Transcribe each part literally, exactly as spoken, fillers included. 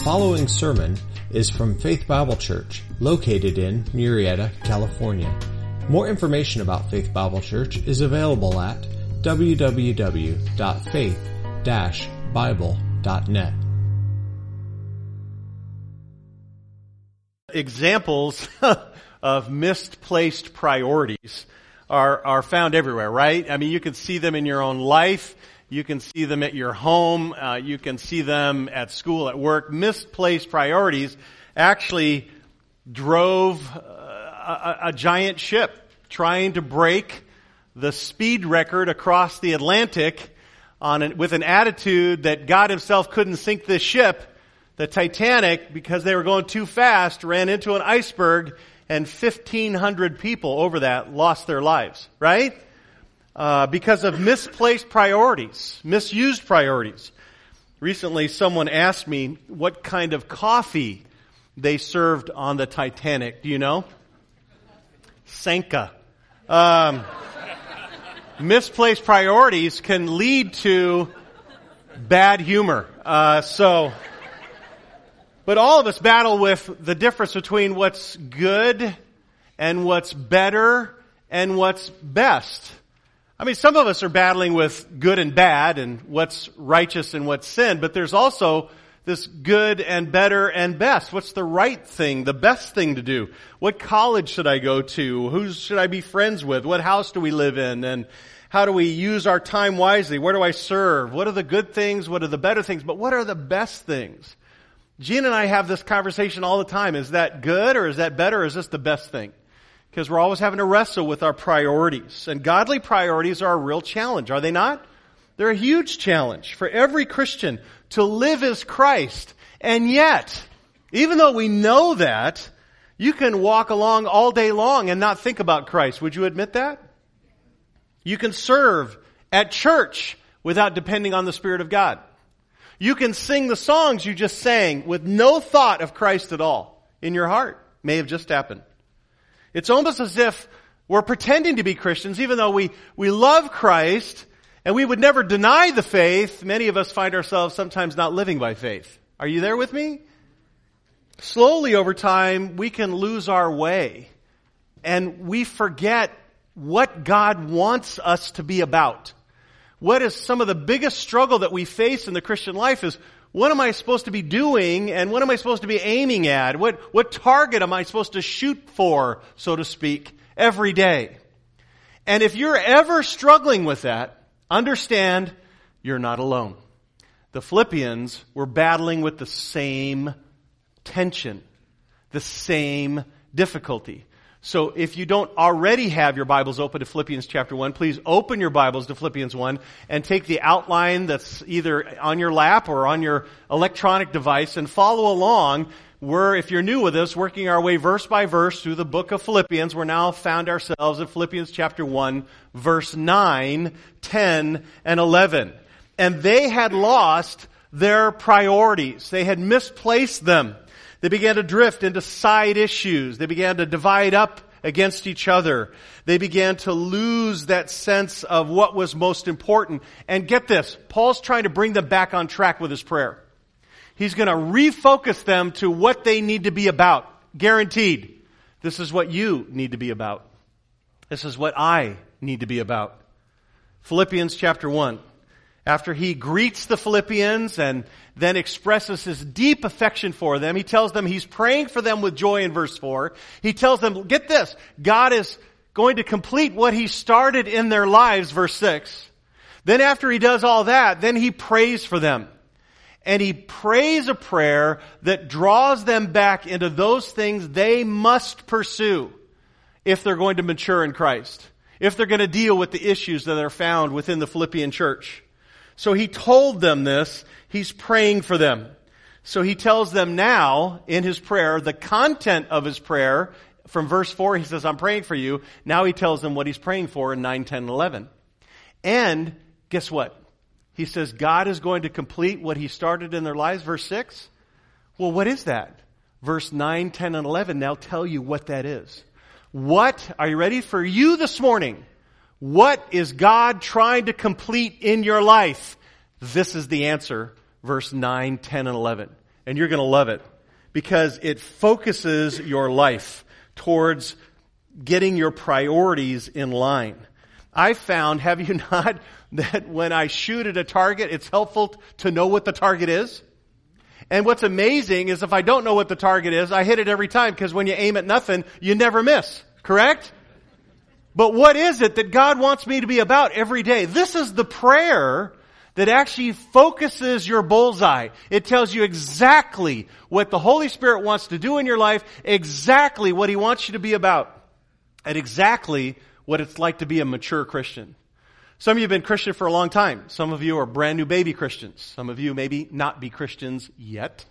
following sermon is from Faith Bible Church, located in Murrieta, California. More information about Faith Bible Church is available at w w w dot faith dash bible dot net. Examples of misplaced priorities are, are found everywhere, right? I mean, you can see them in your own life. You can see them at your home. Uh, you can see them at school, at work. Misplaced priorities actually drove uh, a, a giant ship trying to break the speed record across the Atlantic on an, with an attitude that God himself couldn't sink this ship. The Titanic, because they were going too fast, ran into an iceberg, and fifteen hundred people over that lost their lives, right? Uh, because of misplaced priorities, misused priorities. Recently, someone asked me what kind of coffee they served on the Titanic. Do you know? Sanka. Um, misplaced priorities can lead to bad humor. Uh, so, but all of us battle with the difference between what's good and what's better and what's best. I mean, some of us are battling with good and bad and what's righteous and what's sin, but there's also this good and better and best. What's the right thing, the best thing to do? What college should I go to? Who should I be friends with? What house do we live in? And how do we use our time wisely? Where do I serve? What are the good things? What are the better things? But what are the best things? Gene and I have this conversation all the time. Is that good or is that better or is this the best thing? Because we're always having to wrestle with our priorities. And godly priorities are a real challenge, are they not? They're a huge challenge for every Christian to live as Christ. And yet, even though we know that, you can walk along all day long and not think about Christ. Would you admit that? You can serve at church without depending on the Spirit of God. You can sing the songs you just sang with no thought of Christ at all in your heart. May have just happened. It's almost as if we're pretending to be Christians, even though we, we love Christ and we would never deny the faith. Many of us find ourselves sometimes not living by faith. Are you there with me? Slowly over time, we can lose our way and we forget what God wants us to be about. What is some of the biggest struggle that we face in the Christian life is, what am I supposed to be doing and what am I supposed to be aiming at? What, what target am I supposed to shoot for, so to speak, every day? And if you're ever struggling with that, understand you're not alone. The Philippians were battling with the same tension, the same difficulty. So if you don't already have your Bibles open to Philippians chapter one, please open your Bibles to Philippians one and take the outline that's either on your lap or on your electronic device and follow along. We're, if you're new with us, working our way verse by verse through the book of Philippians. We're now found ourselves in Philippians chapter one, verse nine, ten, and eleven. And they had lost their priorities. They had misplaced them. They began to drift into side issues. They began to divide up against each other. They began to lose that sense of what was most important. And get this, Paul's trying to bring them back on track with his prayer. He's going to refocus them to what they need to be about. Guaranteed. This is what you need to be about. This is what I need to be about. Philippians chapter one. After he greets the Philippians and then expresses his deep affection for them, he tells them he's praying for them with joy in verse four. He tells them, get this, God is going to complete what he started in their lives, verse six. Then after he does all that, then he prays for them. And he prays a prayer that draws them back into those things they must pursue if they're going to mature in Christ, if they're going to deal with the issues that are found within the Philippian church. So he told them this. He's praying for them. So he tells them now in his prayer, the content of his prayer, from verse four, he says, I'm praying for you. Now he tells them what he's praying for in nine, ten, and eleven. And guess what? He says God is going to complete what he started in their lives, verse six. Well, what is that? Verse nine, ten, and eleven now tell you what that is. What, are you ready for you this morning? What is God trying to complete in your life? This is the answer, verse nine, ten, and eleven. And you're going to love it because it focuses your life towards getting your priorities in line. I found, have you not, that when I shoot at a target, it's helpful to know what the target is? And what's amazing is if I don't know what the target is, I hit it every time because when you aim at nothing, you never miss. Correct? But what is it that God wants me to be about every day? This is the prayer that actually focuses your bullseye. It tells you exactly what the Holy Spirit wants to do in your life, exactly what He wants you to be about, and exactly what it's like to be a mature Christian. Some of you have been Christian for a long time. Some of you are brand new baby Christians. Some of you maybe not be Christians yet.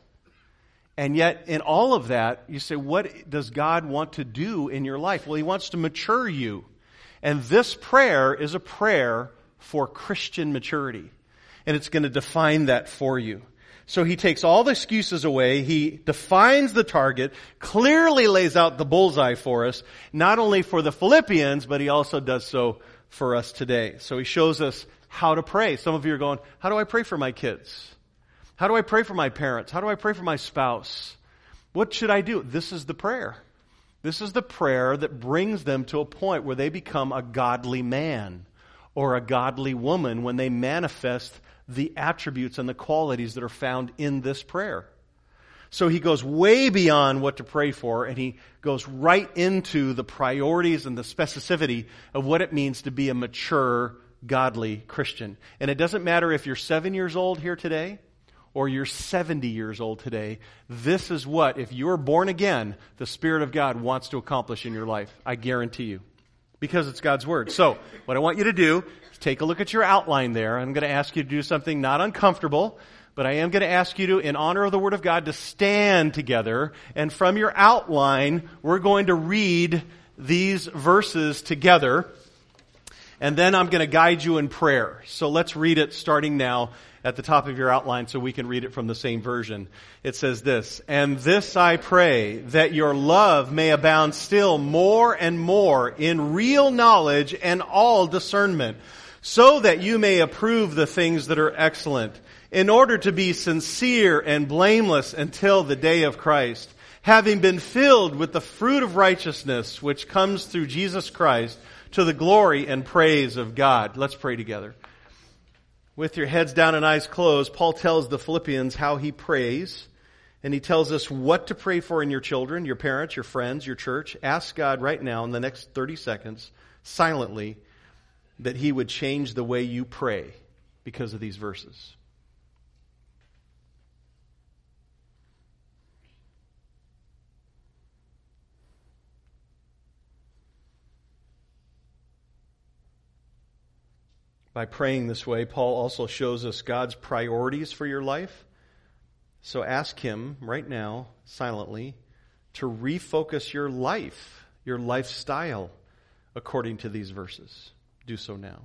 And yet, in all of that, you say, what does God want to do in your life? Well, He wants to mature you. And this prayer is a prayer for Christian maturity. And it's going to define that for you. So He takes all the excuses away. He defines the target, clearly lays out the bullseye for us, not only for the Philippians, but He also does so for us today. So He shows us how to pray. Some of you are going, how do I pray for my kids? How do I pray for my parents? How do I pray for my spouse? What should I do? This is the prayer. This is the prayer that brings them to a point where they become a godly man or a godly woman when they manifest the attributes and the qualities that are found in this prayer. So He goes way beyond what to pray for, and He goes right into the priorities and the specificity of what it means to be a mature, godly Christian. And it doesn't matter if you're seven years old here today, or you're seventy years old today, this is what, if you're born again, the Spirit of God wants to accomplish in your life. I guarantee you. Because it's God's Word. So, what I want you to do is take a look at your outline there. I'm going to ask you to do something not uncomfortable, but I am going to ask you to, in honor of the Word of God, to stand together. And from your outline, we're going to read these verses together. And then I'm going to guide you in prayer. So let's read it starting now at the top of your outline so we can read it from the same version. It says this, "And this I pray, that your love may abound still more and more in real knowledge and all discernment, so that you may approve the things that are excellent, in order to be sincere and blameless until the day of Christ, having been filled with the fruit of righteousness which comes through Jesus Christ, to the glory and praise of God." Let's pray together. With your heads down and eyes closed, Paul tells the Philippians how he prays, and he tells us what to pray for in your children, your parents, your friends, your church. Ask God right now in the next thirty seconds, silently, that He would change the way you pray because of these verses. By praying this way, Paul also shows us God's priorities for your life. So ask Him right now, silently, to refocus your life, your lifestyle, according to these verses. Do so now.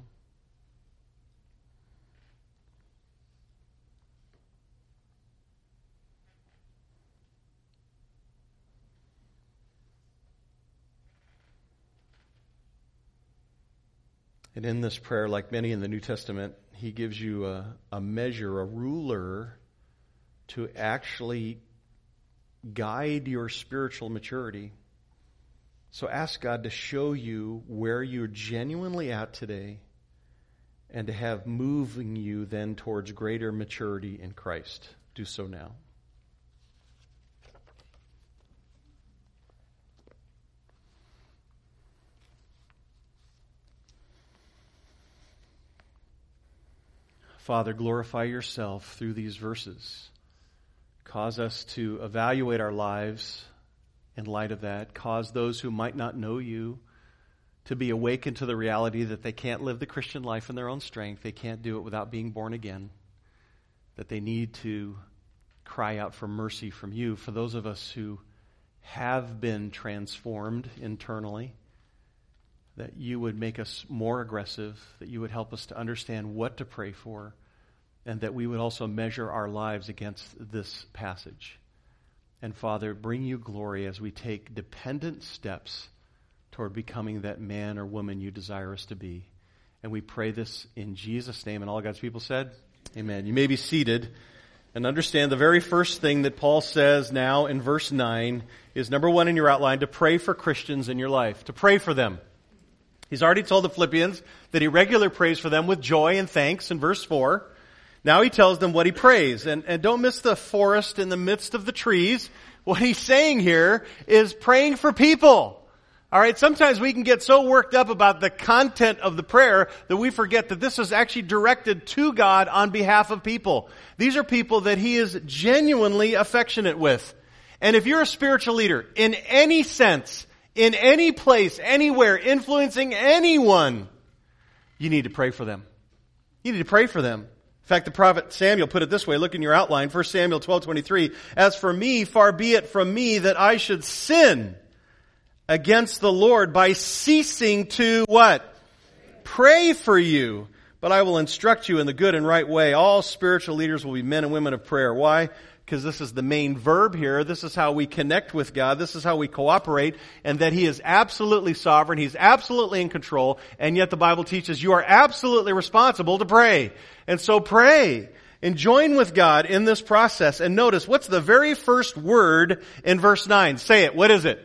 And in this prayer, like many in the New Testament, He gives you a, a measure, a ruler to actually guide your spiritual maturity. So ask God to show you where you're genuinely at today and to have moving you then towards greater maturity in Christ. Do so now. Father, glorify Yourself through these verses. Cause us to evaluate our lives in light of that. Cause those who might not know You to be awakened to the reality that they can't live the Christian life in their own strength. They can't do it without being born again. That they need to cry out for mercy from You. For those of us who have been transformed internally, that You would make us more aggressive, that You would help us to understand what to pray for, and that we would also measure our lives against this passage. And Father, bring You glory as we take dependent steps toward becoming that man or woman You desire us to be. And we pray this in Jesus' name. And all God's people said, amen. You may be seated And understand the very first thing that Paul says now in verse nine is, number one in your outline, to pray for Christians in your life. To pray for them. He's already told the Philippians that he regularly prays for them with joy and thanks in verse four. Now he tells them what he prays. And, and don't miss the forest in the midst of the trees. What he's saying here is praying for people. All right, sometimes we can get so worked up about the content of the prayer that we forget that this is actually directed to God on behalf of people. These are people that he is genuinely affectionate with. And if you're a spiritual leader in any sense, in any place, anywhere, influencing anyone, you need to pray for them. You need to pray for them. In fact, the prophet Samuel put it this way. Look in your outline, First Samuel twelve twenty-three. As for me, far be it from me that I should sin against the Lord by ceasing to what? Pray for you. But I will instruct you in the good and right way. All spiritual leaders will be men and women of prayer. Why? Because this is the main verb here. This is how we connect with God. This is how we cooperate. And that he is absolutely sovereign. He's absolutely in control. And yet the Bible teaches you are absolutely responsible to pray. And so pray. And join with God in this process. And notice, what's the very first word in verse nine? Say it. What is it?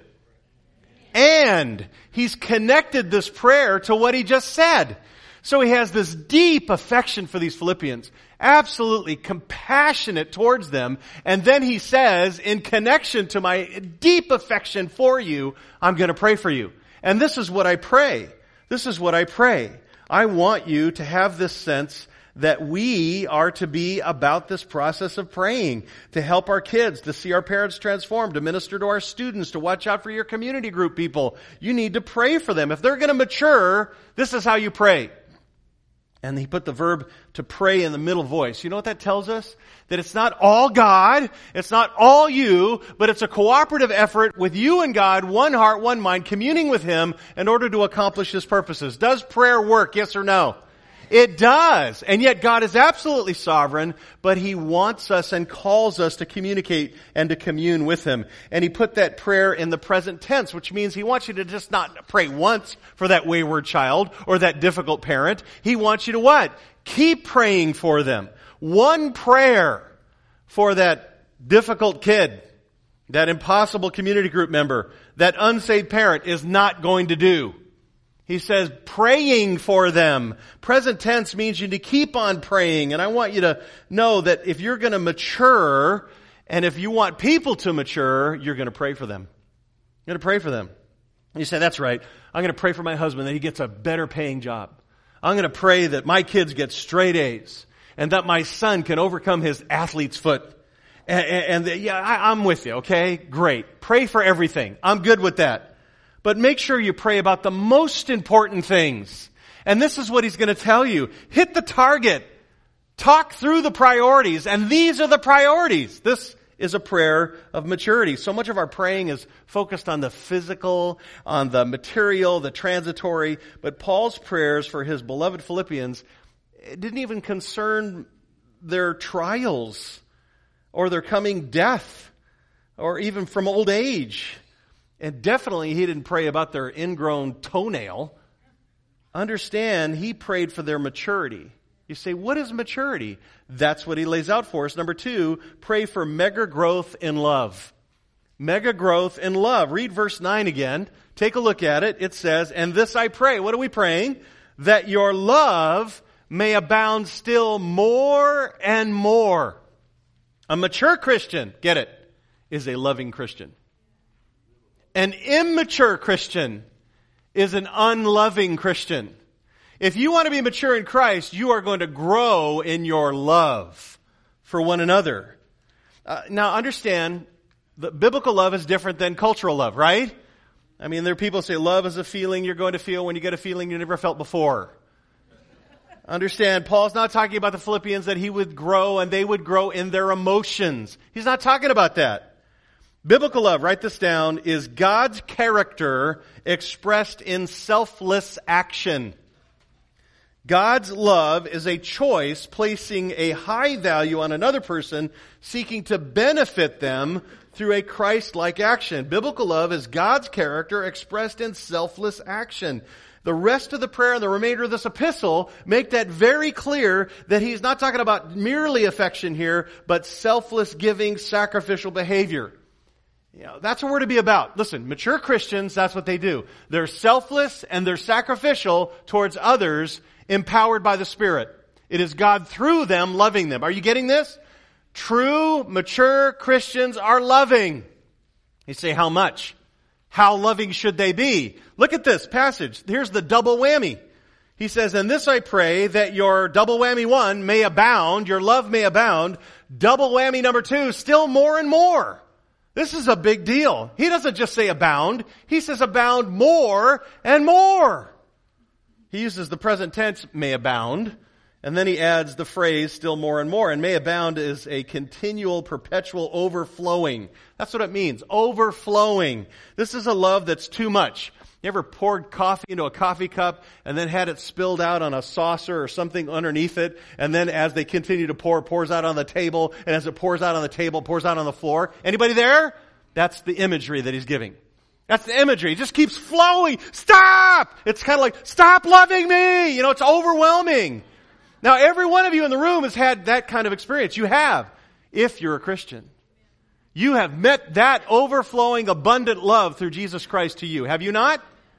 And he's connected this prayer to what he just said. So he has this deep affection for these Philippians, absolutely compassionate towards them. And then he says, in connection to my deep affection for you, I'm going to pray for you. And this is what I pray. This is what I pray. I want you to have this sense that we are to be about this process of praying, to help our kids, to see our parents transformed, to minister to our students, to watch out for your community group people. You need to pray for them. If they're going to mature, this is how you pray. And he put the verb to pray in the middle voice. You know what that tells us? That it's not all God, it's not all you, but it's a cooperative effort with you and God, one heart, one mind, communing with him in order to accomplish his purposes. Does prayer work? Yes or no? It does. And yet God is absolutely sovereign, but he wants us and calls us to communicate and to commune with him. And he put that prayer in the present tense, which means he wants you to just not pray once for that wayward child or that difficult parent. He wants you to what? Keep praying for them. One prayer for that difficult kid, that impossible community group member, that unsaved parent is not going to do. He says praying for them. Present tense means you need to keep on praying. And I want you to know that if you're going to mature, and if you want people to mature, you're going to pray for them. You're going to pray for them. And you say, that's right. I'm going to pray for my husband that he gets a better paying job. I'm going to pray that my kids get straight A's and that my son can overcome his athlete's foot. And, and, and yeah, I, I'm with you, okay? Great. Pray for everything. I'm good with that. But make sure you pray about the most important things. And this is what he's going to tell you. Hit the target. Talk through the priorities. And these are the priorities. This is a prayer of maturity. So much of our praying is focused on the physical, on the material, the transitory. But Paul's prayers for his beloved Philippians, it didn't even concern their trials or their coming death or even from old age. And definitely he didn't pray about their ingrown toenail. Understand, he prayed for their maturity. You say, what is maturity? That's what he lays out for us. Number two, pray for mega growth in love. Mega growth in love. Read verse nine again. Take a look at it. It says, and this I pray. What are we praying? That your love may abound still more and more. A mature Christian, get it, is a loving Christian. An immature Christian is an unloving Christian. If you want to be mature in Christ, you are going to grow in your love for one another. Uh, now understand, the biblical love is different than cultural love, right? I mean, there are people who say love is a feeling you're going to feel when you get a feeling you never felt before. Understand, Paul's not talking about the Philippians that he would grow and they would grow in their emotions. He's not talking about that. Biblical love, write this down, is God's character expressed in selfless action. God's love is a choice placing a high value on another person, seeking to benefit them through a Christ-like action. Biblical love is God's character expressed in selfless action. The rest of the prayer and the remainder of this epistle make that very clear that he's not talking about merely affection here, but selfless giving, sacrificial behavior. You know, that's what we're to be about. Listen, mature Christians, that's what they do. They're selfless and they're sacrificial towards others, empowered by the Spirit. It is God through them loving them. Are you getting this? True, mature Christians are loving. You say, how much? How loving should they be? Look at this passage. Here's the double whammy. He says, and this I pray, that your double whammy one may abound, your love may abound. Double whammy number two, still more and more. This is a big deal. He doesn't just say abound. He says abound more and more. He uses the present tense, may abound. And then he adds the phrase, still more and more. And may abound is a continual, perpetual overflowing. That's what it means. Overflowing. This is a love that's too much. You ever poured coffee into a coffee cup and then had it spilled out on a saucer or something underneath it, and then as they continue to pour, it pours out on the table, and as it pours out on the table, it pours out on the floor? Anybody there? That's the imagery that he's giving. That's the imagery. It just keeps flowing. Stop! It's kind of like, stop loving me! You know, it's overwhelming. Now, every one of you in the room has had that kind of experience. You have, if you're a Christian. You have met that overflowing, abundant love through Jesus Christ to you. Have you not?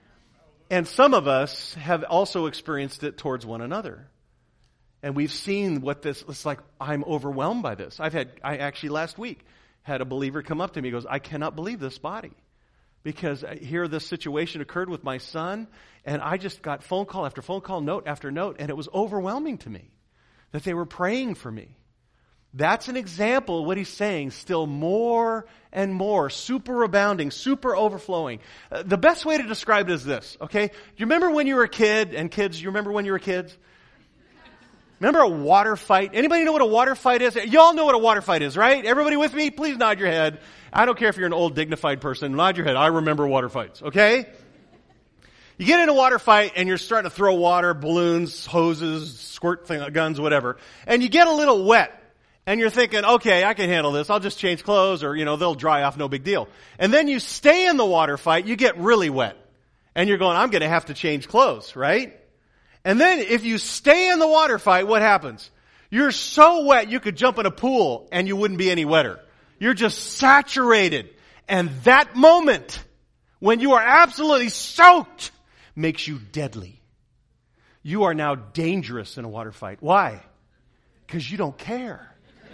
And some of us have also experienced it towards one another. And we've seen what this, it's like, I'm overwhelmed by this. I've had, I actually last week had a believer come up to me and goes, I cannot believe this body. Because here this situation occurred with my son, and I just got phone call after phone call, note after note, and it was overwhelming to me that they were praying for me. That's an example of what he's saying, still more and more, super abounding, super overflowing. Uh, the best way to describe it is this, okay? Do you remember when you were a kid, and kids, you remember when you were kids? Remember a water fight? Anybody know what a water fight is? You all know what a water fight is, right? Everybody with me? Please nod your head. I don't care if you're an old dignified person. Nod your head. I remember water fights, okay? You get in a water fight and you're starting to throw water, balloons, hoses, squirt thing, guns, whatever. And you get a little wet. And you're thinking, okay, I can handle this. I'll just change clothes or, you know, they'll dry off, no big deal. And then you stay in the water fight, you get really wet. And you're going, I'm going to have to change clothes, right? And then if you stay in the water fight, what happens? You're so wet you could jump in a pool and you wouldn't be any wetter. You're just saturated. And that moment, when you are absolutely soaked, makes you deadly. You are now dangerous in a water fight. Why? Because you don't care.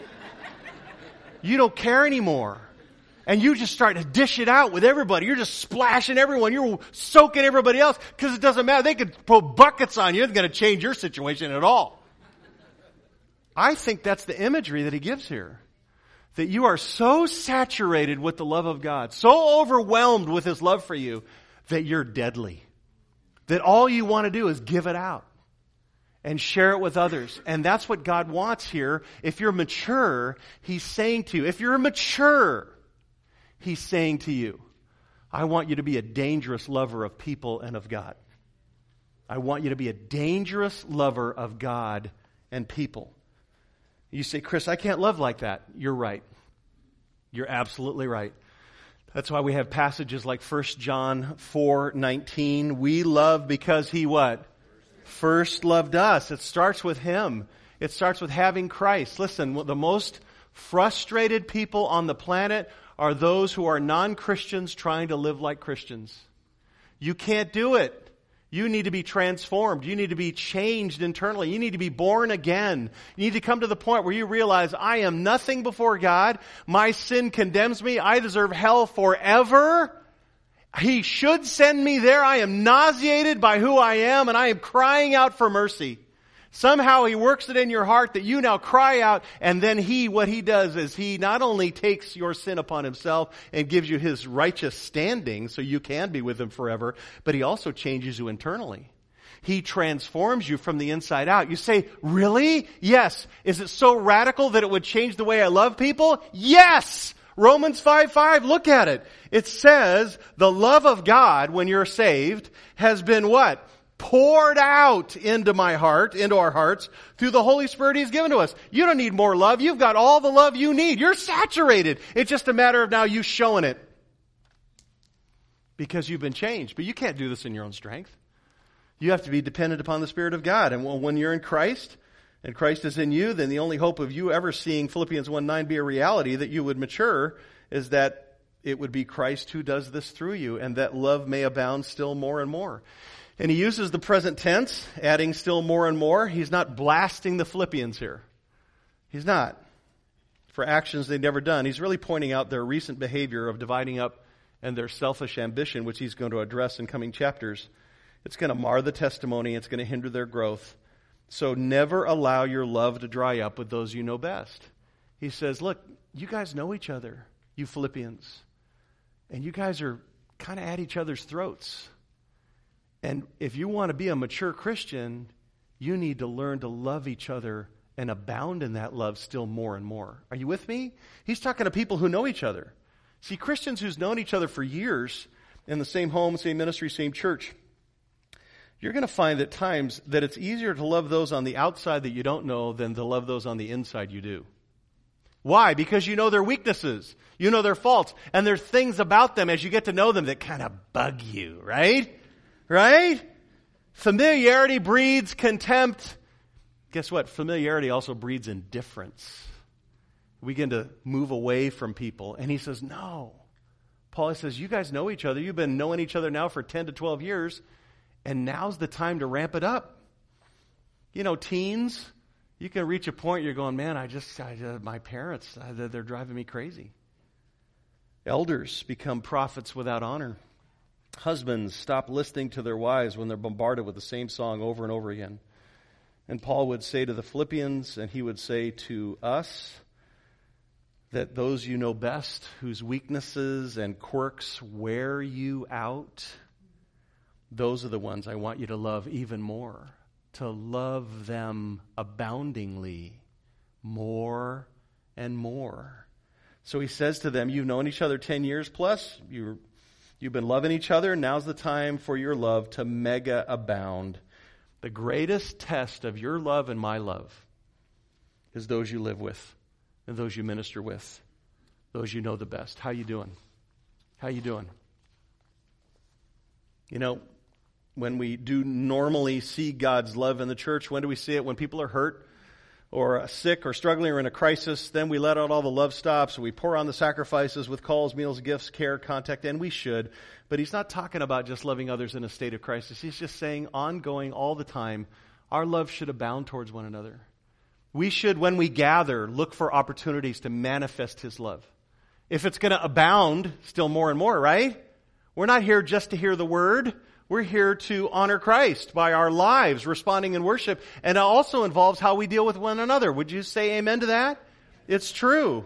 You don't care anymore. And you just start to dish it out with everybody. You're just splashing everyone. You're soaking everybody else because it doesn't matter. They could throw buckets on you. It's going to change your situation at all. I think that's the imagery that he gives here. That you are so saturated with the love of God, so overwhelmed with his love for you, that you're deadly. That all you want to do is give it out and share it with others. And that's what God wants here. If you're mature, he's saying to you, if you're mature, he's saying to you, I want you to be a dangerous lover of people and of God. I want you to be a dangerous lover of God and people. You say, Chris, I can't love like that. You're right. You're absolutely right. That's why we have passages like First John four nineteen. We love because he what? First loved us. It starts with him. It starts with having Christ. Listen, the most frustrated people on the planet are those who are non-Christians trying to live like Christians. You can't do it. You need to be transformed. You need to be changed internally. You need to be born again. You need to come to the point where you realize, I am nothing before God. My sin condemns me. I deserve hell forever. He should send me there. I am nauseated by who I am, and I am crying out for mercy. Somehow he works it in your heart that you now cry out, and then he, what he does is he not only takes your sin upon himself and gives you his righteous standing so you can be with him forever, but he also changes you internally. He transforms you from the inside out. You say, really? Yes. Is it so radical that it would change the way I love people? Yes! Romans five five, look at it. It says, the love of God, when you're saved, has been what? Poured out into my heart, into our hearts, through the Holy Spirit he's given to us. You don't need more love. You've got all the love you need. You're saturated. It's just a matter of now you showing it. Because you've been changed. But you can't do this in your own strength. You have to be dependent upon the Spirit of God. And when you're in Christ, and Christ is in you, then the only hope of you ever seeing Philippians one nine be a reality, that you would mature, is that it would be Christ who does this through you, and that love may abound still more and more. And he uses the present tense, adding still more and more. He's not blasting the Philippians here. He's not. For actions they'd never done. He's really pointing out their recent behavior of dividing up and their selfish ambition, which he's going to address in coming chapters. It's going to mar the testimony. It's going to hinder their growth. So never allow your love to dry up with those you know best. He says, look, you guys know each other, you Philippians. And you guys are kind of at each other's throats. And if you want to be a mature Christian, you need to learn to love each other and abound in that love still more and more. Are you with me? He's talking to people who know each other. See, Christians who's known each other for years in the same home, same ministry, same church, you're going to find at times that it's easier to love those on the outside that you don't know than to love those on the inside you do. Why? Because you know their weaknesses. You know their faults. And there's things about them as you get to know them that kind of bug you, right? Right? Familiarity breeds contempt. Guess what? Familiarity also breeds indifference. We begin to move away from people. And he says, no. Paul says, you guys know each other. You've been knowing each other now for ten to twelve years. And now's the time to ramp it up. You know, teens, you can reach a point you're going, man, I just, I, uh, my parents, I, they're driving me crazy. Elders become prophets without honor. Husbands stop listening to their wives when they're bombarded with the same song over and over again. And Paul would say to the Philippians, and he would say to us, that those you know best, whose weaknesses and quirks wear you out, those are the ones I want you to love even more. To love them aboundingly, more and more. So he says to them, you've known each other ten years plus. You're, you've been loving each other. Now's the time for your love to mega abound. The greatest test of your love and my love is those you live with and those you minister with, those you know the best. How you doing? How you doing? You know, when we do normally see God's love in the church, when do we see it? When people are hurt or sick or struggling or in a crisis, then we let out all the love stops. We pour on the sacrifices with calls, meals, gifts, care, contact, and we should. But he's not talking about just loving others in a state of crisis. He's just saying ongoing all the time, our love should abound towards one another. We should, when we gather, look for opportunities to manifest his love. If it's going to abound still more and more, right? We're not here just to hear the word. We're here to honor Christ by our lives, responding in worship. And it also involves how we deal with one another. Would you say amen to that? It's true.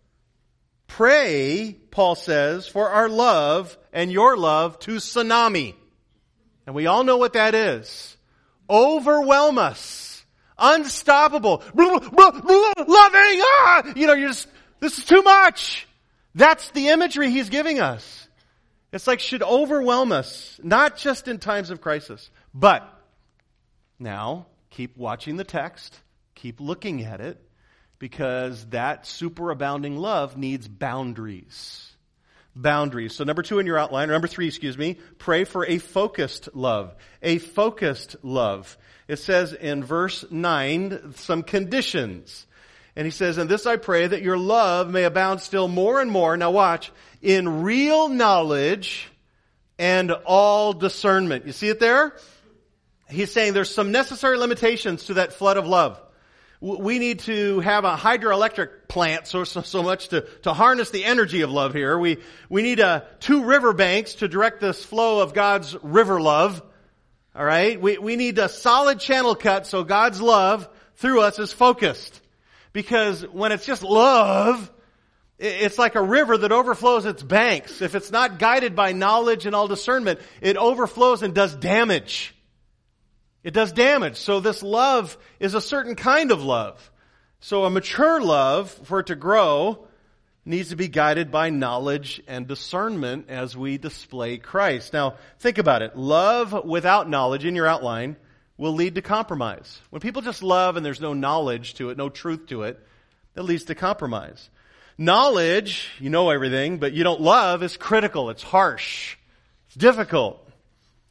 Pray, Paul says, for our love and your love to tsunami. And we all know what that is. Overwhelm us. Unstoppable. Loving. Ah! You know, you're just, this is too much. That's the imagery he's giving us. It's like should overwhelm us, not just in times of crisis. But now, keep watching the text, keep looking at it, because that superabounding love needs boundaries. Boundaries. So number two in your outline, or number three, excuse me, pray for a focused love. A focused love. It says in verse nine, some conditions. And he says, and this I pray, that your love may abound still more and more. Now watch. In real knowledge and all discernment. You see it there? He's saying there's some necessary limitations to that flood of love. We need to have a hydroelectric plant so so, so much to, to harness the energy of love here. We we need uh, two river banks to direct this flow of God's river love. All right? We we need a solid channel cut so God's love through us is focused. Because when it's just love, it's like a river that overflows its banks. If it's not guided by knowledge and all discernment, it overflows and does damage. It does damage. So this love is a certain kind of love. So a mature love, for it to grow, needs to be guided by knowledge and discernment as we display Christ. Now, think about it. Love without knowledge, in your outline, will lead to compromise. When people just love and there's no knowledge to it, no truth to it, that leads to compromise. Knowledge, you know everything, but you don't love, is critical. It's harsh. It's difficult.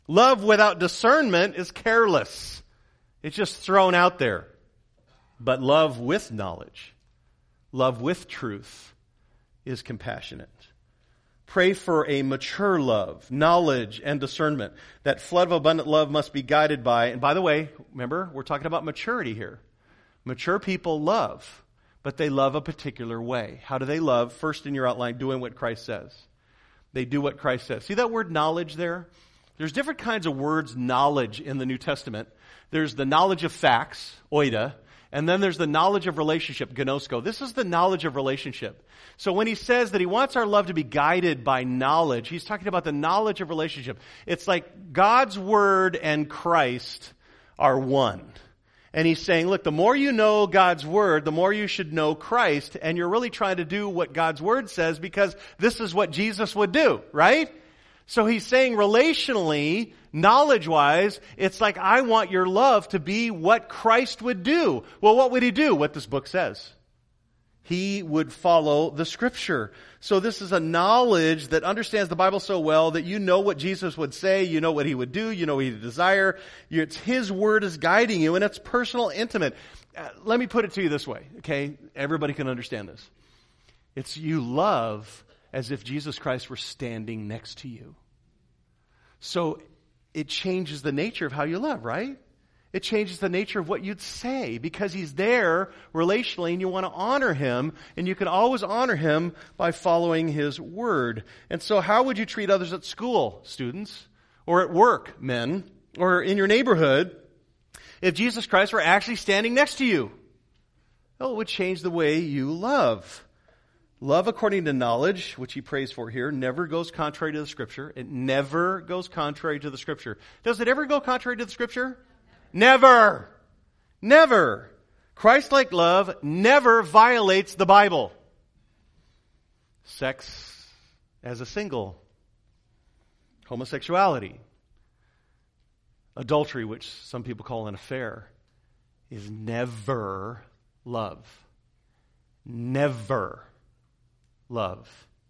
Love without discernment is careless. It's just thrown out there. But love with knowledge, love with truth, is compassionate. Pray for a mature love, knowledge, and discernment. That flood of abundant love must be guided by, and by the way, remember, we're talking about maturity here. Mature people love, but they love a particular way. How do they love? First in your outline, doing what Christ says. They do what Christ says. See that word knowledge there? There's different kinds of words, knowledge, in the New Testament. There's the knowledge of facts, oida, and then there's the knowledge of relationship, gnosko. This is the knowledge of relationship. So when he says that he wants our love to be guided by knowledge, he's talking about the knowledge of relationship. It's like God's Word and Christ are one. And he's saying, look, the more you know God's Word, the more you should know Christ, and you're really trying to do what God's Word says because this is what Jesus would do, right? So he's saying relationally, knowledge-wise, it's like I want your love to be what Christ would do. Well, what would he do? What this book says. He would follow the Scripture. So this is a knowledge that understands the Bible so well that you know what Jesus would say, you know what he would do, you know what he would desire. It's his word is guiding you, and it's personal, intimate. Uh, let me put it to you this way, okay? Everybody can understand this. It's you love as if Jesus Christ were standing next to you. So it changes the nature of how you love, right? It changes the nature of what you'd say because he's there relationally and you want to honor him, and you can always honor him by following his word. And so how would you treat others at school, students, or at work, men, or in your neighborhood if Jesus Christ were actually standing next to you? Well, it would change the way you love. Love according to knowledge, which he prays for here, never goes contrary to the Scripture. It never goes contrary to the Scripture. Does it ever go contrary to the Scripture? Never. Never. Christ-like love never violates the Bible. Sex as a single. Homosexuality. Adultery, which some people call an affair, is never love. Never love.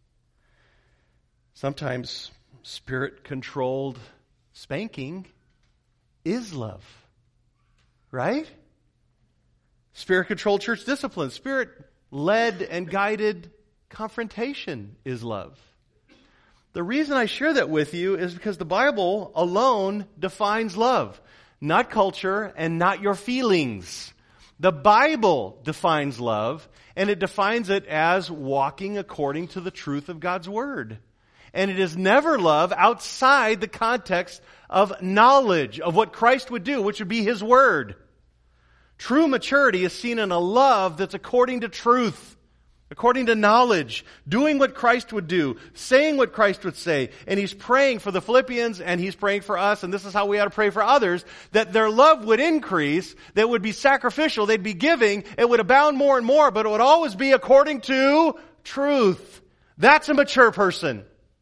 Sometimes spirit-controlled spanking is love. Right? Spirit-controlled church discipline, spirit-led and guided confrontation is love. The reason I share that with you is because the Bible alone defines love, not culture and not your feelings. The Bible defines love, and it defines it as walking according to the truth of God's Word. And it is never love outside the context of knowledge of what Christ would do, which would be His Word. True maturity is seen in a love that's according to truth, according to knowledge, doing what Christ would do, saying what Christ would say. And he's praying for the Philippians, and he's praying for us, and this is how we ought to pray for others, that their love would increase, that it would be sacrificial, they'd be giving, it would abound more and more, but it would always be according to truth. That's a mature person.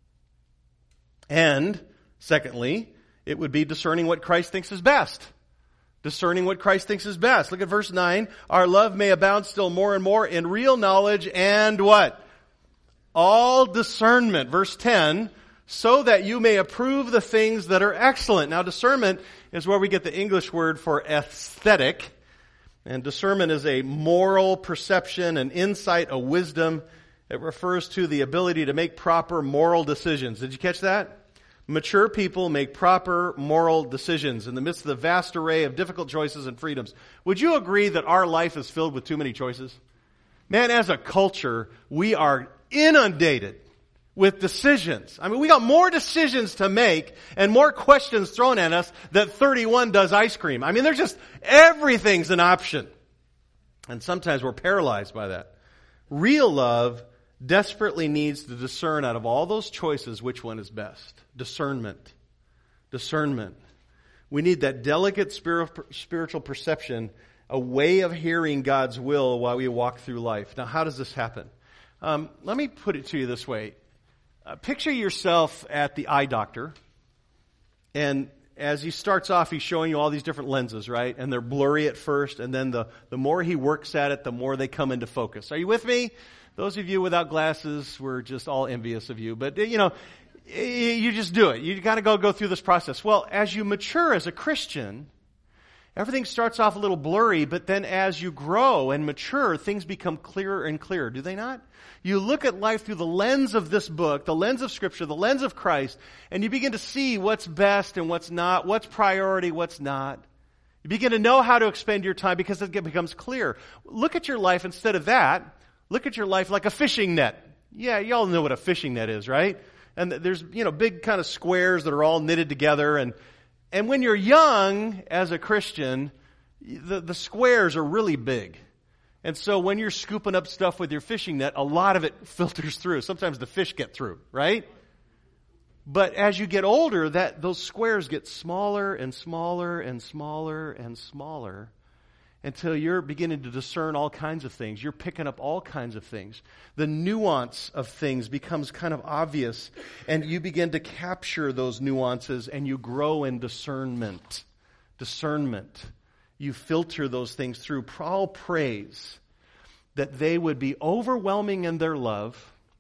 And, secondly, it would be discerning what Christ thinks is best. Discerning what Christ thinks is best. Look at verse nine. Our love may abound still more and more in real knowledge and what? All discernment. Verse ten. So that you may approve the things that are excellent. Now discernment is where we get the English word for aesthetic. And discernment is a moral perception, an insight, a wisdom. It refers to the ability to make proper moral decisions. Did you catch that? Mature people make proper moral decisions in the midst of the vast array of difficult choices and freedoms. Would you agree that our life is filled with too many choices? Man, as a culture, we are inundated with decisions. I mean, we got more decisions to make and more questions thrown at us than thirty-one does ice cream. I mean, there's just, everything's an option. And sometimes we're paralyzed by that. Real love desperately needs to discern out of all those choices which one is best. Discernment. Discernment. We need that delicate spiritual perception, a way of hearing God's will while we walk through life. Now, how does this happen? Um, let me put it to you this way. Uh, picture yourself at the eye doctor, and as he starts off, he's showing you all these different lenses, right? And they're blurry at first, and then the, the more he works at it, the more they come into focus. Are you with me? Those of you without glasses, we're just all envious of you. But, you know, you just do it. You got to go go through this process. Well, as you mature as a Christian, everything starts off a little blurry, but then as you grow and mature, things become clearer and clearer, do they not? You look at life through the lens of this book, the lens of Scripture, the lens of Christ, and you begin to see what's best and what's not, what's priority, what's not. You begin to know how to expend your time because it becomes clear. Look at your life instead of that. Look at your life like a fishing net. Yeah, you all know what a fishing net is, right? And there's, you know, big kind of squares that are all knitted together. And and when you're young as a Christian, the, the squares are really big. And so when you're scooping up stuff with your fishing net, a lot of it filters through. Sometimes the fish get through, right? But as you get older, that those squares get smaller and smaller and smaller and smaller until you're beginning to discern all kinds of things. You're picking up all kinds of things. The nuance of things becomes kind of obvious, and you begin to capture those nuances, and you grow in discernment. Discernment. You filter those things through. Paul prays that they would be overwhelming in their love,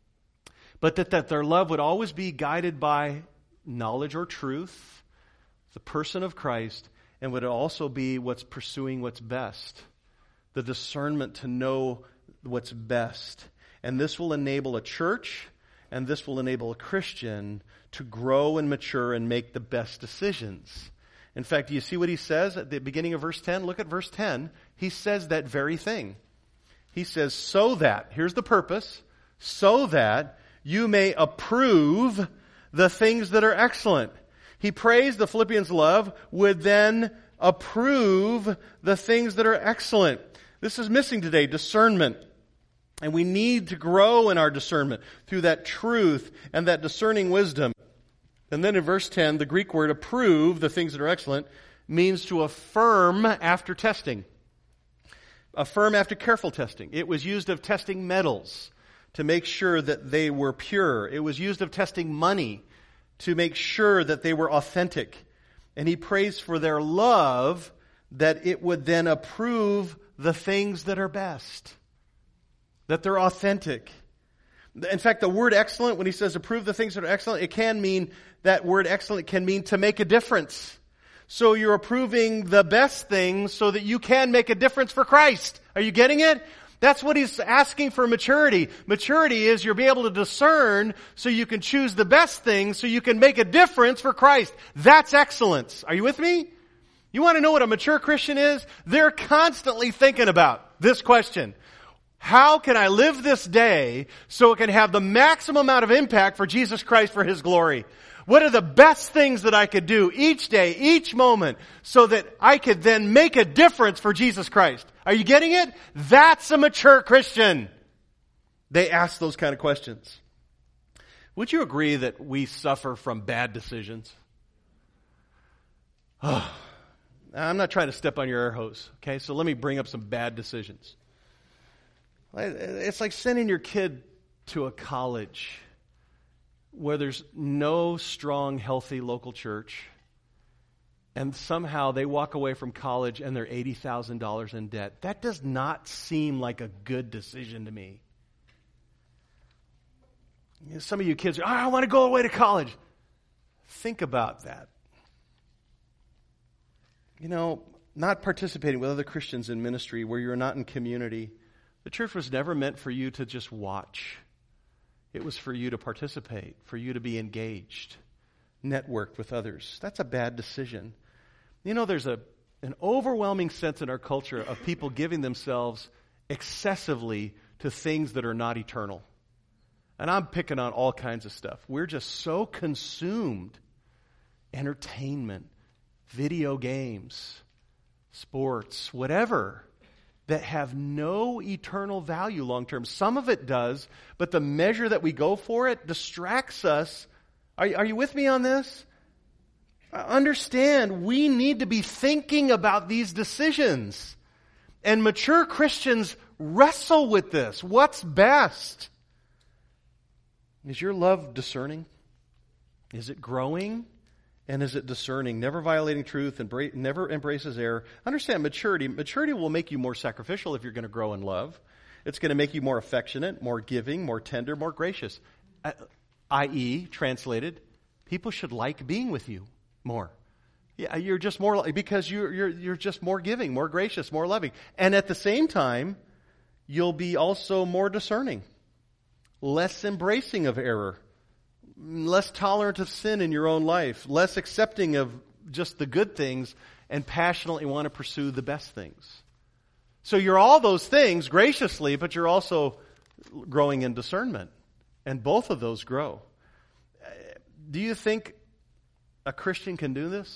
but that, that their love would always be guided by knowledge or truth, the person of Christ, and would also be what's pursuing what's best. The discernment to know what's best. And this will enable a church, and this will enable a Christian to grow and mature and make the best decisions. In fact, do you see what he says at the beginning of verse ten? Look at verse ten. He says that very thing. He says, so that, here's the purpose, so that you may approve the things that are excellent. He prays the Philippians' love would then approve the things that are excellent. This is missing today, discernment. And we need to grow in our discernment through that truth and that discerning wisdom. And then in verse ten, the Greek word approve, the things that are excellent, means to affirm after testing. Affirm after careful testing. It was used of testing metals to make sure that they were pure. It was used of testing money to make sure that they were authentic. And he prays for their love that it would then approve the things that are best. That they're authentic. In fact, the word excellent, when he says approve the things that are excellent, it can mean, that word excellent can mean to make a difference. So you're approving the best things so that you can make a difference for Christ. Are you getting it? That's what he's asking for maturity. Maturity is you'll be able to discern so you can choose the best things so you can make a difference for Christ. That's excellence. Are you with me? You want to know what a mature Christian is? They're constantly thinking about this question. How can I live this day so it can have the maximum amount of impact for Jesus Christ for His glory? What are the best things that I could do each day, each moment, so that I could then make a difference for Jesus Christ? Are you getting it? That's a mature Christian. They ask those kind of questions. Would you agree that we suffer from bad decisions? Oh, I'm not trying to step on your air hose, okay? So let me bring up some bad decisions. It's like sending your kid to a college where there's no strong, healthy local church, and somehow they walk away from college and they're eighty thousand dollars in debt. That does not seem like a good decision to me. You know, some of you kids are, oh, I want to go away to college. Think about that. You know, not participating with other Christians in ministry where you're not in community. The church was never meant for you to just watch. It was for you to participate, for you to be engaged, networked with others. That's a bad decision. You know, there's a an overwhelming sense in our culture of people giving themselves excessively to things that are not eternal. And I'm picking on all kinds of stuff. We're just so consumed. Entertainment, video games, sports, whatever, that have no eternal value long term. Some of it does, but the measure that we go for it distracts us. Are, are you with me on this? Understand, we need to be thinking about these decisions. And mature Christians wrestle with this. What's best? Is your love discerning? Is it growing? And is it discerning? Never violating truth, embra- never embraces error. Understand maturity. Maturity will make you more sacrificial if you're going to grow in love. It's going to make you more affectionate, more giving, more tender, more gracious. I, that is, translated, people should like being with you more. Yeah, you're just more, because you're, you're, you're just more giving, more gracious, more loving. And at the same time, you'll be also more discerning, less embracing of error, less tolerant of sin in your own life, less accepting of just the good things, and passionately want to pursue the best things. So you're all those things graciously, but you're also growing in discernment. And both of those grow. Do you think a Christian can do this?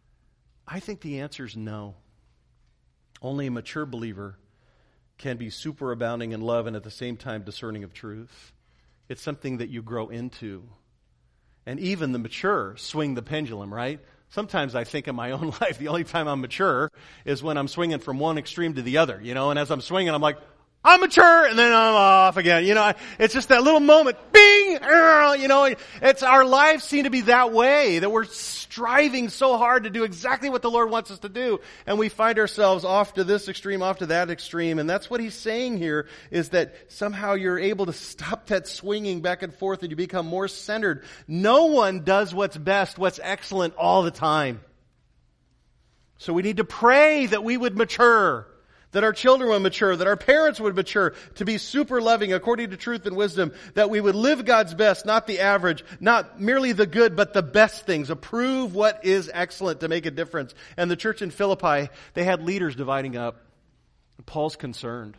I think the answer is no. Only a mature believer can be superabounding in love and at the same time discerning of truth. It's something that you grow into. And even the mature swing the pendulum, right? Sometimes I think in my own life, the only time I'm mature is when I'm swinging from one extreme to the other, you know, and as I'm swinging, I'm like, I'm mature, and then I'm off again. You know, it's just that little moment, bing, you know, it's our lives seem to be that way, that we're striving so hard to do exactly what the Lord wants us to do, and we find ourselves off to this extreme, off to that extreme, and that's what he's saying here, is that somehow you're able to stop that swinging back and forth and you become more centered. No one does what's best, what's excellent all the time. So we need to pray that we would mature, that our children would mature, that our parents would mature, to be super loving according to truth and wisdom, that we would live God's best, not the average, not merely the good, but the best things, approve what is excellent to make a difference. And the church in Philippi, they had leaders dividing up. Paul's concerned.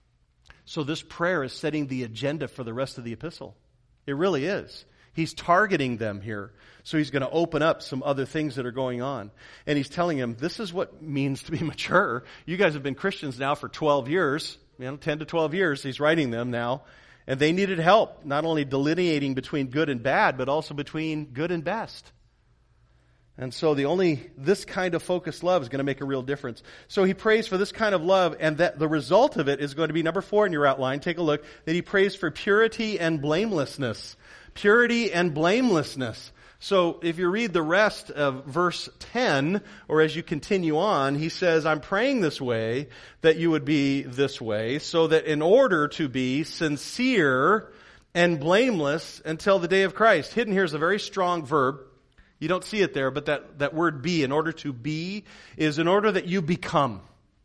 So this prayer is setting the agenda for the rest of the epistle. It really is. He's targeting them here. So he's going to open up some other things that are going on. And he's telling them, this is what it means to be mature. You guys have been Christians now for twelve years, you know, ten to twelve years. He's writing them now. And they needed help, not only delineating between good and bad, but also between good and best. And so the only, this kind of focused love is going to make a real difference. So he prays for this kind of love, and that the result of it is going to be number four in your outline. Take a look. That he prays for purity and blamelessness. Purity and blamelessness. So if you read the rest of verse ten, or as you continue on, he says, I'm praying this way, that you would be this way, so that in order to be sincere and blameless until the day of Christ. Hidden here is a very strong verb. You don't see it there, but that, that word be, in order to be, is in order that you become.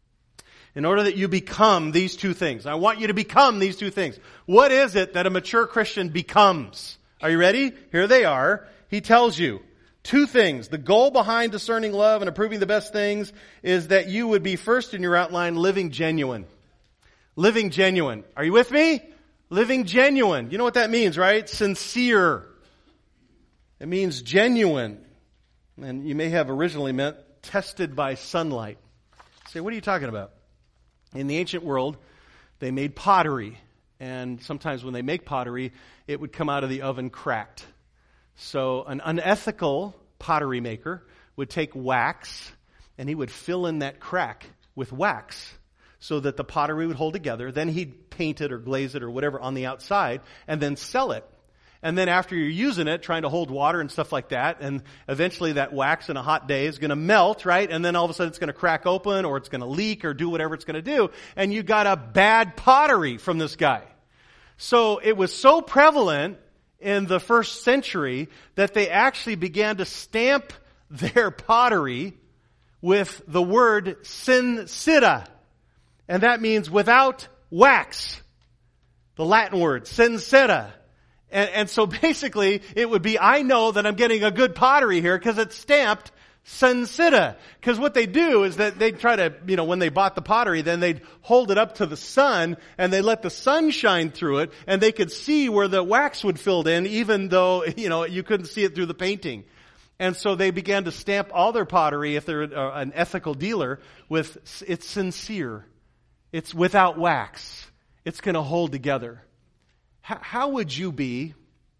In order that you become these two things. I want you to become these two things. What is it that a mature Christian becomes? Are you ready? Here they are. He tells you two things. The goal behind discerning love and approving the best things is that you would be, first in your outline, living genuine. Living genuine. Are you with me? Living genuine. You know what that means, right? Sincere. It means genuine. And you may have originally meant tested by sunlight. Say, what are you talking about? In the ancient world, they made pottery. And sometimes when they make pottery, it would come out of the oven cracked. So an unethical pottery maker would take wax and he would fill in that crack with wax so that the pottery would hold together. Then he'd paint it or glaze it or whatever on the outside and then sell it. And then after you're using it, trying to hold water and stuff like that, and eventually that wax in a hot day is going to melt, right? And then all of a sudden it's going to crack open or it's going to leak or do whatever it's going to do. And you got a bad pottery from this guy. So it was so prevalent in the first century that they actually began to stamp their pottery with the word sincera. And that means without wax. The Latin word, sincera. And, and so basically it would be, I know that I'm getting a good pottery here because it's stamped sincera. Because what they do is that they try to, you know, when they bought the pottery, then they'd hold it up to the sun and they let the sun shine through it and they could see where the wax would filled in even though, you know, you couldn't see it through the painting. And so they began to stamp all their pottery, if they're an ethical dealer, with it's sincere. It's without wax. It's going to hold together. How, how would you be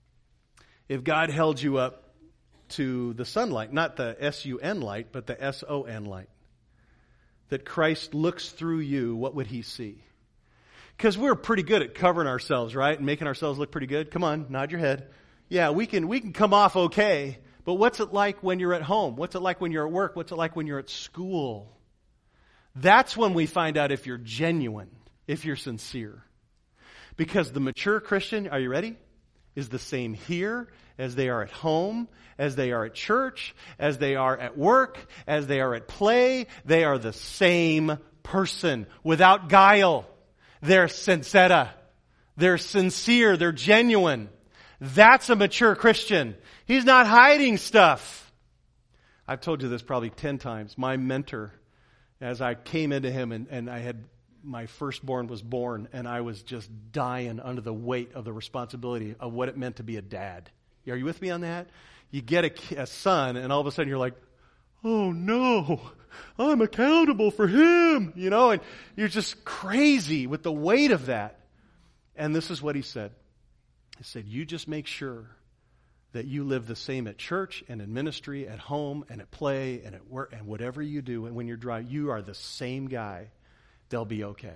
if God held you up to the sunlight, not the S U N light, but the S O N light? That Christ looks through you, what would he see? Because we're pretty good at covering ourselves, right? And making ourselves look pretty good. Come on, nod your head. Yeah, we can, we can come off okay. But what's it like when you're at home? What's it like when you're at work? What's it like when you're at school? That's when we find out if you're genuine, if you're sincere. Because the mature Christian, are you ready? is the same here as they are at home, as they are at church, as they are at work, as they are at play. They are the same person without guile. They're sincera. They're sincere. They're genuine. That's a mature Christian. He's not hiding stuff. I've told you this probably ten times. My mentor, as I came into him and, and I had, my firstborn was born, and I was just dying under the weight of the responsibility of what it meant to be a dad. Are you with me on that? You get a, a son, and all of a sudden you're like, oh no, I'm accountable for him, you know, and you're just crazy with the weight of that. And this is what he said. He said, you just make sure that you live the same at church and in ministry, at home and at play and at work and whatever you do. And when you're driving, you are the same guy. They'll be okay.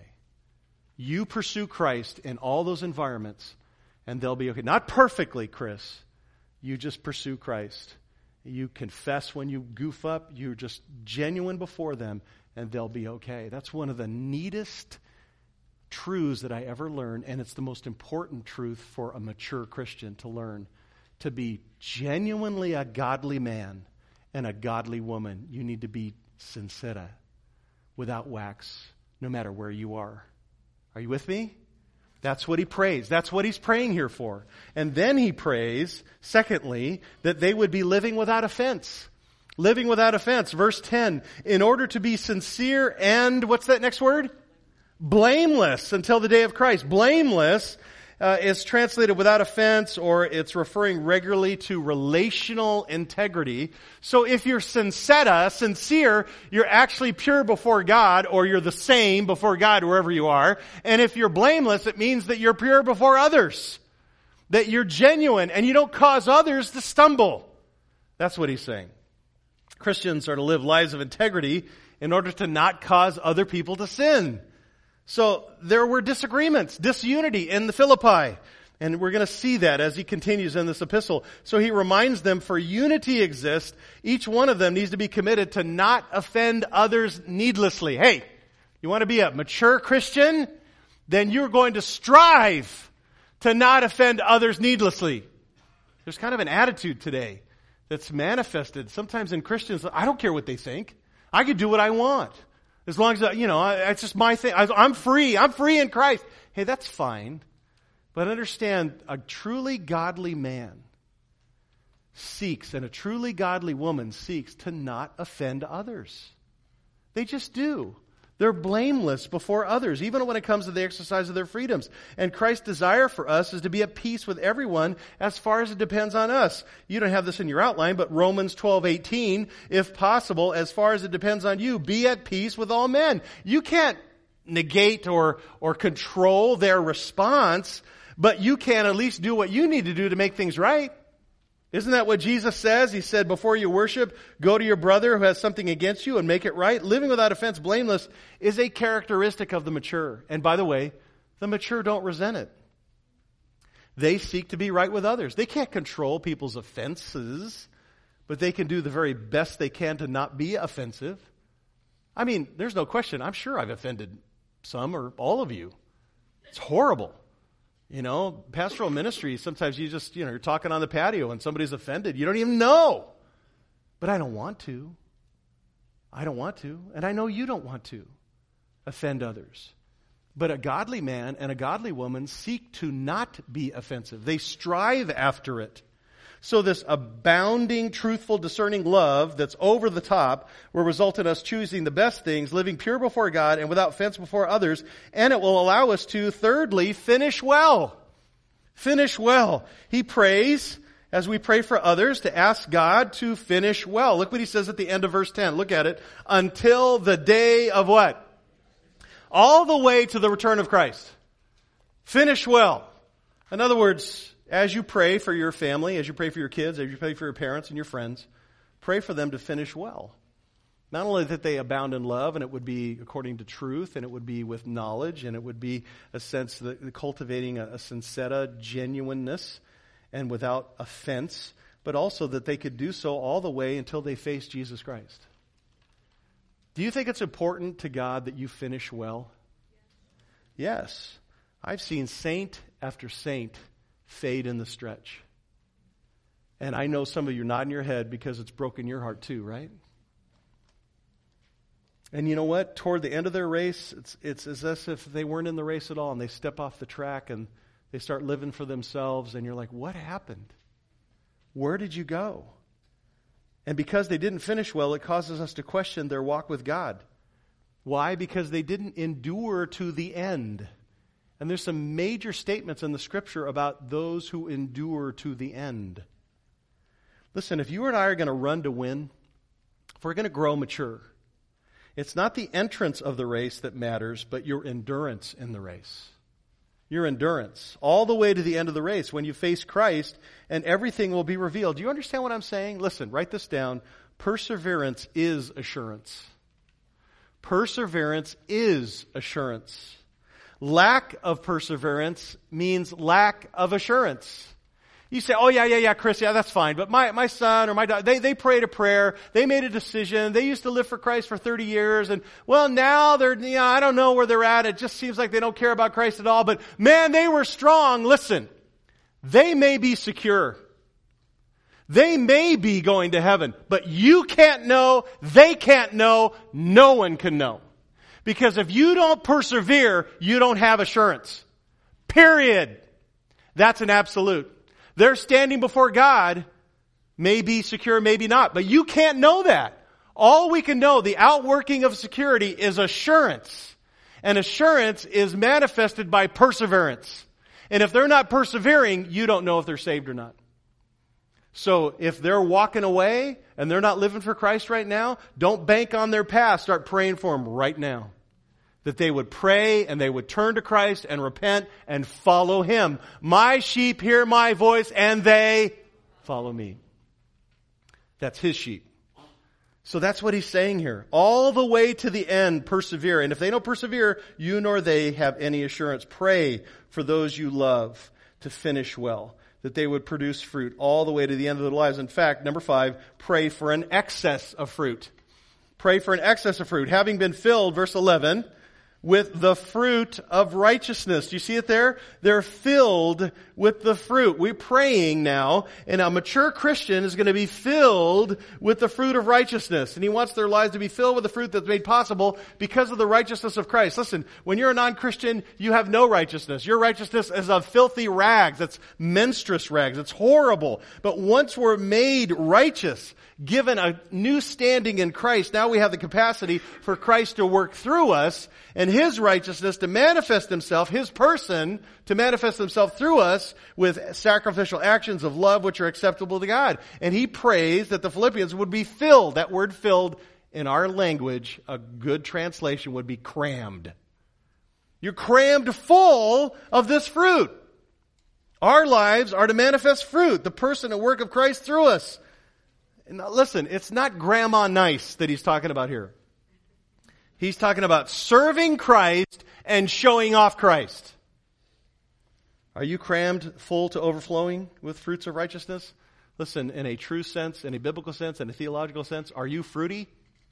You pursue Christ in all those environments and they'll be okay. Not perfectly, Chris. You just pursue Christ. You confess when you goof up. You're just genuine before them and they'll be okay. That's one of the neatest truths that I ever learned, and it's the most important truth for a mature Christian to learn. To be genuinely a godly man and a godly woman, you need to be sincera, without wax, no matter where you are. Are you with me? That's what he prays. That's what he's praying here for. And then he prays, secondly, that they would be living without offense. Living without offense. Verse ten, in order to be sincere and, what's that next word? Blameless until the day of Christ. Blameless uh, is translated without offense, or it's referring regularly to relational integrity. So if you're sincera, sincere, you're actually pure before God, or you're the same before God wherever you are. And if you're blameless, it means that you're pure before others. That you're genuine and you don't cause others to stumble. That's what he's saying. Christians are to live lives of integrity in order to not cause other people to sin. So there were disagreements, disunity in the Philippi. And we're going to see that as he continues in this epistle. So he reminds them, for unity exists, each one of them needs to be committed to not offend others needlessly. Hey, you want to be a mature Christian? Then you're going to strive to not offend others needlessly. There's kind of an attitude today that's manifested sometimes in Christians. I don't care what they think. I can do what I want. As long as, I, you know, it's just my thing. I, I'm free. I'm free in Christ. Hey, that's fine. But understand, a truly godly man seeks, and a truly godly woman seeks to not offend others. They just do. They're blameless before others, even when it comes to the exercise of their freedoms. And Christ's desire for us is to be at peace with everyone as far as it depends on us. You don't have this in your outline, but Romans twelve eighteen, if possible, as far as it depends on you, be at peace with all men. You can't negate or, or control their response, but you can at least do what you need to do to make things right. Isn't that what Jesus says? He said, before you worship, go to your brother who has something against you and make it right. Living without offense, blameless, is a characteristic of the mature. And by the way, the mature don't resent it. They seek to be right with others. They can't control people's offenses, but they can do the very best they can to not be offensive. I mean, there's no question. I'm sure I've offended some or all of you. It's horrible. You know, pastoral ministry, sometimes you just, you know, you're talking on the patio and somebody's offended. You don't even know. But I don't want to. I don't want to. And I know you don't want to offend others. But a godly man and a godly woman seek to not be offensive. They strive after it. So this abounding, truthful, discerning love that's over the top will result in us choosing the best things, living pure before God and without offense before others. And it will allow us to, thirdly, finish well. Finish well. He prays, as we pray for others, to ask God to finish well. Look what he says at the end of verse ten. Look at it. Until the day of what? All the way to the return of Christ. Finish well. In other words, as you pray for your family, as you pray for your kids, as you pray for your parents and your friends, pray for them to finish well. Not only that they abound in love, and it would be according to truth, and it would be with knowledge, and it would be a sense that cultivating a, a sincera, genuineness, and without offense, but also that they could do so all the way until they face Jesus Christ. Do you think it's important to God that you finish well? Yes. I've seen saint after saint fade in the stretch. And I know some of you are nodding your head because it's broken your heart too, right? And you know what? Toward the end of their race, it's, it's as if they weren't in the race at all, and they step off the track and they start living for themselves, and you're like, what happened? Where did you go? And because they didn't finish well, it causes us to question their walk with God. Why? Because they didn't endure to the end. And there's some major statements in the Scripture about those who endure to the end. Listen, if you and I are going to run to win, if we're going to grow mature, it's not the entrance of the race that matters, but your endurance in the race. Your endurance, all the way to the end of the race, when you face Christ, and everything will be revealed. Do you understand what I'm saying? Listen, write this down. Perseverance is assurance. Perseverance is assurance. Lack of perseverance means lack of assurance. You say, oh yeah, yeah, yeah, Chris, yeah, that's fine. But my, my son or my daughter, they, they prayed a prayer. They made a decision. They used to live for Christ for thirty years. And well, now they're, you know, I don't know where they're at. It just seems like they don't care about Christ at all. But man, they were strong. Listen, they may be secure. They may be going to heaven. But you can't know. They can't know. No one can know. Because if you don't persevere, you don't have assurance. Period. That's an absolute. They're standing before God, may be secure, maybe not. But you can't know that. All we can know, the outworking of security is assurance. And assurance is manifested by perseverance. And if they're not persevering, you don't know if they're saved or not. So if they're walking away and they're not living for Christ right now, don't bank on their past. Start praying for them right now. That they would pray and they would turn to Christ and repent and follow Him. My sheep hear my voice and they follow me. That's His sheep. So that's what He's saying here. All the way to the end, persevere. And if they don't persevere, you nor they have any assurance. Pray for those you love to finish well, that they would produce fruit all the way to the end of their lives. In fact, number five, pray for an excess of fruit. Pray for an excess of fruit. Having been filled, verse eleven, with the fruit of righteousness. Do you see it there? They're filled with the fruit. We're praying now, and a mature Christian is going to be filled with the fruit of righteousness. And he wants their lives to be filled with the fruit that's made possible because of the righteousness of Christ. Listen, when you're a non-Christian, you have no righteousness. Your righteousness is of filthy rags. It's menstruous rags. It's horrible. But once we're made righteous, given a new standing in Christ, now we have the capacity for Christ to work through us and His righteousness to manifest Himself, His person to manifest Himself through us with sacrificial actions of love which are acceptable to God. And he prays that the Philippians would be filled. That word filled in our language, a good translation would be crammed. You're crammed full of this fruit. Our lives are to manifest fruit, the person and work of Christ through us. And now listen, it's not grandma nice that he's talking about here. He's talking about serving Christ and showing off Christ. Are you crammed full to overflowing with fruits of righteousness? Listen, in a true sense, in a biblical sense, in a theological sense, are you fruity?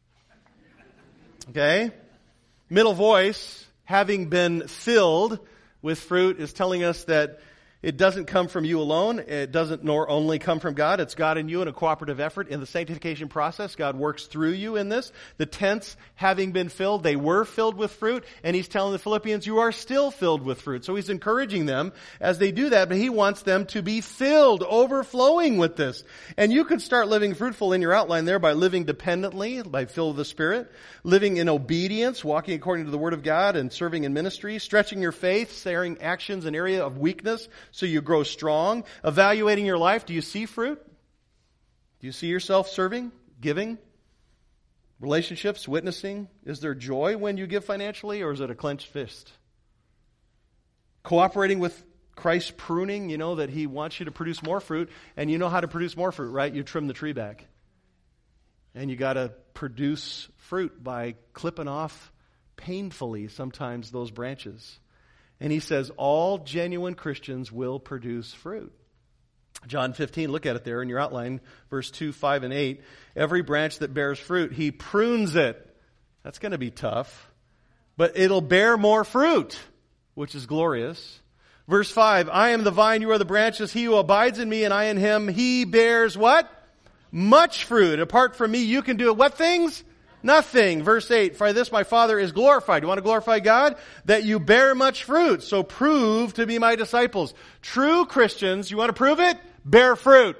Okay? Middle voice, having been filled with fruit, is telling us that it doesn't come from you alone. It doesn't nor only come from God. It's God and you in a cooperative effort. In the sanctification process, God works through you in this. The tents, having been filled, they were filled with fruit. And He's telling the Philippians, you are still filled with fruit. So He's encouraging them as they do that, but He wants them to be filled, overflowing with this. And you can start living fruitful in your outline there by living dependently, by filled with the Spirit, living in obedience, walking according to the Word of God, and serving in ministry, stretching your faith, sharing actions in area of weakness, so you grow strong. Evaluating your life. Do you see fruit? Do you see yourself serving, giving? Relationships, witnessing? Is there joy when you give financially, or is it a clenched fist? Cooperating with Christ's pruning, you know that He wants you to produce more fruit, and you know how to produce more fruit, right? You trim the tree back. And you got to produce fruit by clipping off painfully sometimes those branches. And He says all genuine Christians will produce fruit. John fifteen, look at it there in your outline, verse two, five, and eight. Every branch that bears fruit, He prunes it. That's going to be tough. But it'll bear more fruit, which is glorious. Verse five, I am the vine, you are the branches. He who abides in me and I in him, he bears what? Much fruit. Apart from me, you can do what things? Nothing. Verse eight, for this my Father is glorified. You want to glorify God? That you bear much fruit. So prove to be my disciples. True Christians, you want to prove it? Bear fruit.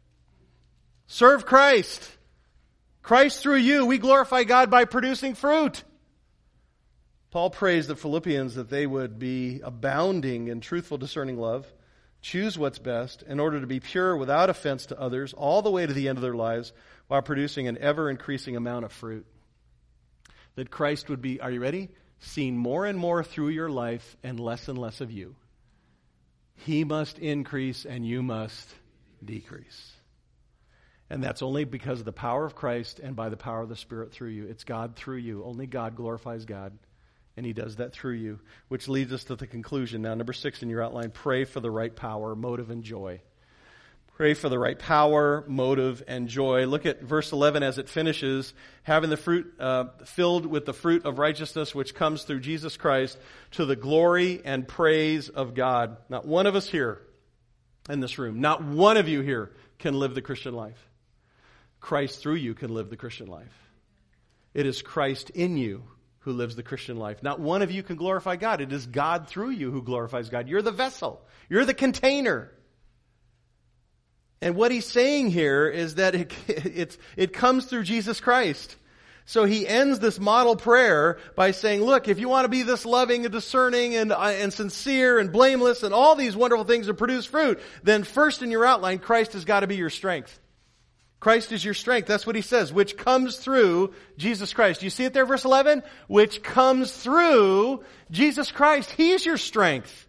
Serve Christ. Christ through you. We glorify God by producing fruit. Paul prays the Philippians that they would be abounding in truthful, discerning love, choose what's best in order to be pure without offense to others all the way to the end of their lives while producing an ever-increasing amount of fruit. That Christ would be, are you ready? Seen more and more through your life and less and less of you. He must increase and you must decrease. And that's only because of the power of Christ and by the power of the Spirit through you. It's God through you. Only God glorifies God. And He does that through you, which leads us to the conclusion. Now, number six in your outline, pray for the right power, motive, and joy. Pray for the right power, motive, and joy. Look at verse eleven as it finishes, having the fruit uh, filled with the fruit of righteousness which comes through Jesus Christ to the glory and praise of God. Not one of us here in this room, not one of you here can live the Christian life. Christ through you can live the Christian life. It is Christ in you who lives the Christian life. Not one of you can glorify God. It is God through you who glorifies God. You're the vessel. You're the container. And what he's saying here is that it, it's, it comes through Jesus Christ. So he ends this model prayer by saying, look, if you want to be this loving and discerning and, uh, and sincere and blameless and all these wonderful things that produce fruit, then first in your outline, Christ has got to be your strength. Christ is your strength. That's what he says, which comes through Jesus Christ. You see it there, verse eleven? Which comes through Jesus Christ. He's your strength.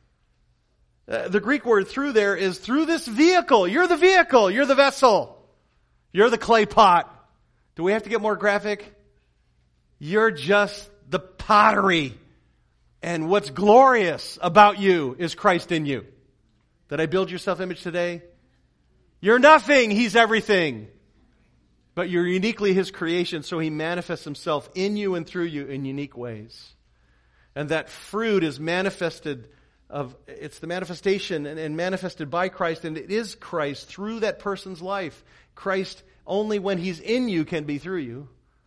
Uh, the Greek word through there is through this vehicle. You're the vehicle. You're the vessel. You're the clay pot. Do we have to get more graphic? You're just the pottery. And what's glorious about you is Christ in you. Did I build your self-image today? You're nothing. He's everything. But you're uniquely His creation, so He manifests Himself in you and through you in unique ways. And that fruit is manifested of, it's the manifestation and, and manifested by Christ, and it is Christ through that person's life. Christ, only when He's in you, can be through you.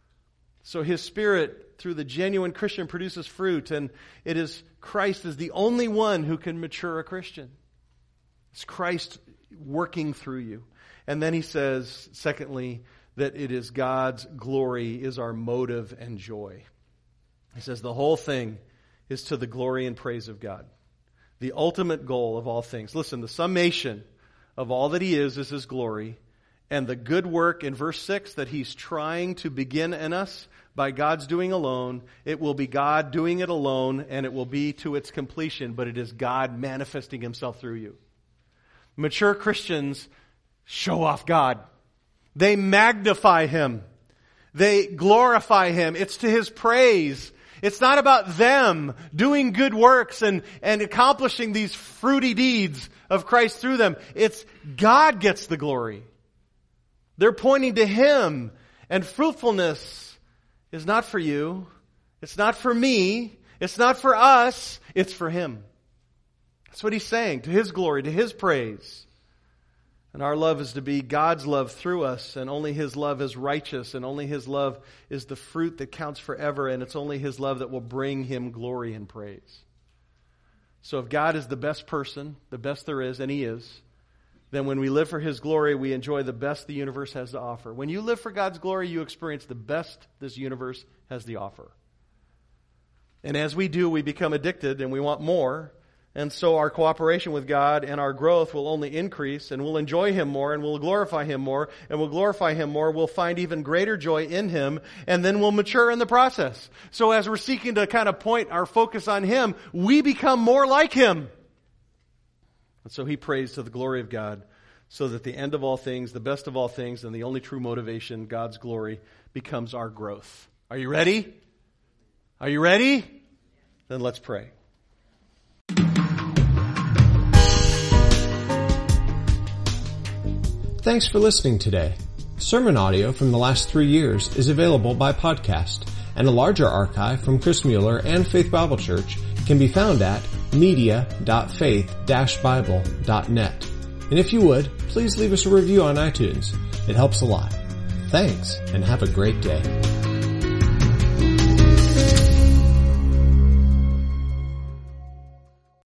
So His Spirit, through the genuine Christian, produces fruit, and it is Christ is the only one who can mature a Christian. It's Christ working through you. And then he says, secondly, that it is God's glory is our motive and joy. He says the whole thing is to the glory and praise of God. The ultimate goal of all things. Listen, the summation of all that He is is His glory. And the good work in verse six that He's trying to begin in us by God's doing alone, it will be God doing it alone, and it will be to its completion, but it is God manifesting Himself through you. Mature Christians show off God. They magnify Him. They glorify Him. It's to His praise. It's not about them doing good works and, and accomplishing these fruity deeds of Christ through them. It's God gets the glory. They're pointing to Him. And fruitfulness is not for you. It's not for me. It's not for us. It's for Him. That's what He's saying. To His glory, to His praise. And our love is to be God's love through us, and only His love is righteous, and only His love is the fruit that counts forever, and it's only His love that will bring Him glory and praise. So if God is the best person, the best there is, and He is, then when we live for His glory, we enjoy the best the universe has to offer. When you live for God's glory, you experience the best this universe has to offer. And as we do, we become addicted and we want more. And so our cooperation with God and our growth will only increase, and we'll enjoy Him more, and we'll glorify Him more, and we'll glorify Him more. We'll find even greater joy in Him, and then we'll mature in the process. So as we're seeking to kind of point our focus on Him, we become more like Him. And so he prays to the glory of God, so that the end of all things, the best of all things, and the only true motivation, God's glory, becomes our growth. Are you ready? Are you ready? Then let's pray. Thanks for listening today. Sermon audio from the last three years is available by podcast, and a larger archive from Chris Mueller and Faith Bible Church can be found at media dot faith dash bible dot net. And if you would, please leave us a review on iTunes. It helps a lot. Thanks, and have a great day.